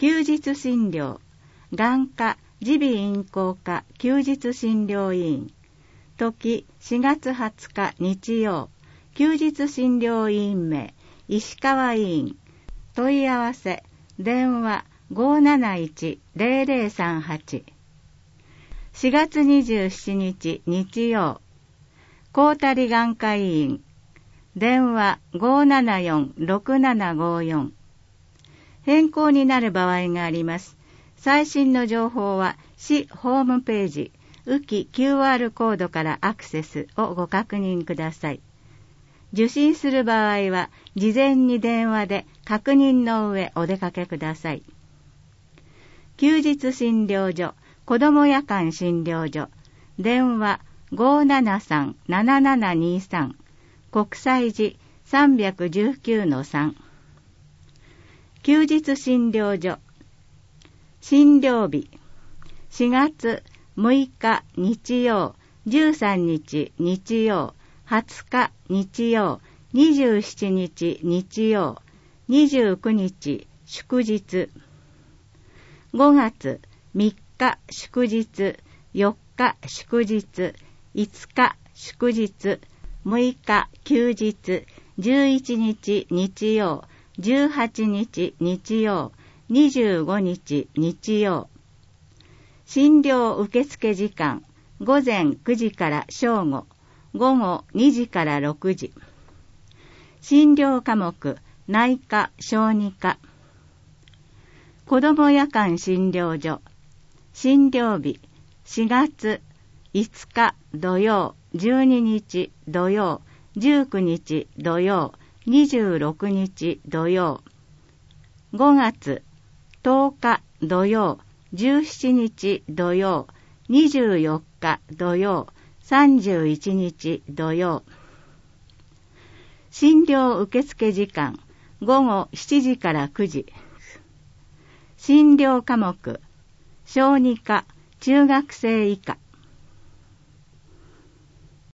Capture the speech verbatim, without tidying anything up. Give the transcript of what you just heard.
休日診療、眼科耳鼻咽喉科休日診療委員。時しがつはつか日曜、休日診療委員名、石川委員。問い合わせ、電話 ごーなないちーぜろぜろさんはち。しがつにじゅうしちにち日曜、高谷眼科医院。電話 ごーななよんろくななごよん。変更になる場合があります。最新の情報は市ホームページ、浮き キューアール コードからアクセスをご確認ください。受診する場合は事前に電話で確認の上お出かけください。休日診療所、子ども夜間診療所、電話 ごーななさんななななにさん、国際寺 さんいちきゅうのさん。休日診療所、診療日、しがつむいか日曜、じゅうさんにち日曜、はつか日曜、にじゅうしちにち日曜、にじゅうくにち祝日。ごがつみっか祝日、よっか祝日、いつか祝日、むいか休日、じゅういちにち日曜、じゅうはちにち日曜、にじゅうごにち日曜。診療受付時間、ごぜんくじから正午、ごごにじからろくじ。診療科目、内科、小児科。子ども夜間診療所、診療日、しがついつか土曜、じゅうににち土曜、じゅうくにち土曜、にじゅうろくにち土曜。ごがつとおか土曜、じゅうしちにち土曜、にじゅうよっか土曜、さんじゅういちにち土曜。診療受付時間、ごごしちじからくじ。診療科目、小児科、中学生以下。